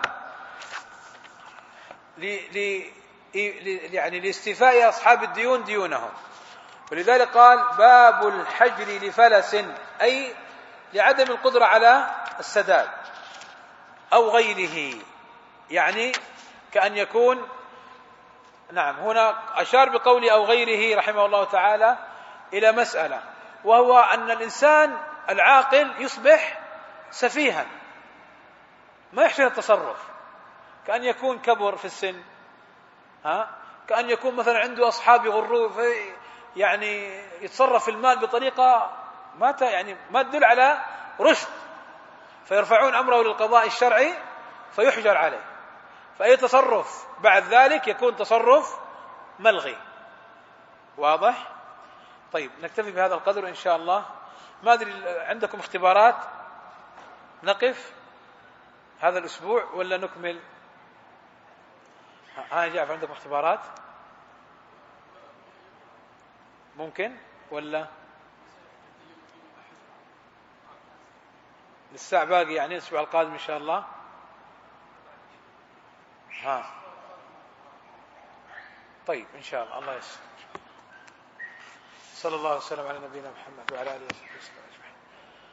ل يعني لاستيفاء أصحاب الديون ديونهم. ولذلك قال باب الحجر لفلس، أي لعدم القدرة على السداد أو غيره، يعني كأن يكون، نعم هنا أشار بقول أو غيره رحمه الله تعالى إلى مسألة، وهو أن الإنسان العاقل يصبح سفيها ما يحسن التصرف، كأن يكون كبر في السن، ها كأن يكون مثلا عنده أصحاب يغروه في يعني يتصرف في المال بطريقة ما يعني ما تدل على رشد، فيرفعون أمره للقضاء الشرعي فيحجر عليه. فأي تصرف بعد ذلك يكون تصرف ملغي. واضح؟ طيب نكتفي بهذا القدر إن شاء الله. ما أدري عندكم اختبارات نقف هذا الأسبوع ولا نكمل؟ ها جعفر عندكم اختبارات ممكن ولا للساعة باقي يعني الأسبوع القادم إن شاء الله؟ ها طيب إن شاء الله. الله يسلمك. صلى الله وسلم على نبينا محمد وعلى آله وصحبه وسلم.